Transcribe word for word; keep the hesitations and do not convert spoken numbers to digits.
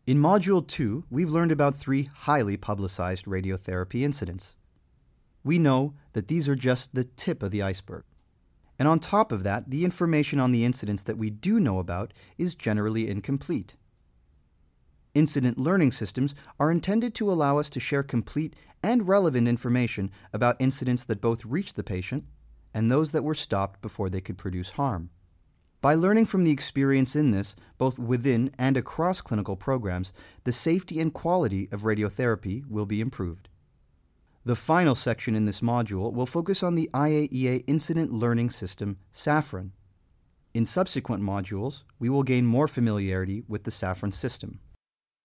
In Module two, we've learned about three highly publicized radiotherapy incidents. We know that these are just the tip of the iceberg. And on top of that, the information on the incidents that we do know about is generally incomplete. Incident learning systems are intended to allow us to share complete and relevant information about incidents that both reach the patient and those that were stopped before they could produce harm. By learning from the experience in this, both within and across clinical programs, the safety and quality of radiotherapy will be improved. The final section in this module will focus on the I A E A Incident Learning System, SAFRON. In subsequent modules, we will gain more familiarity with the SAFRON system.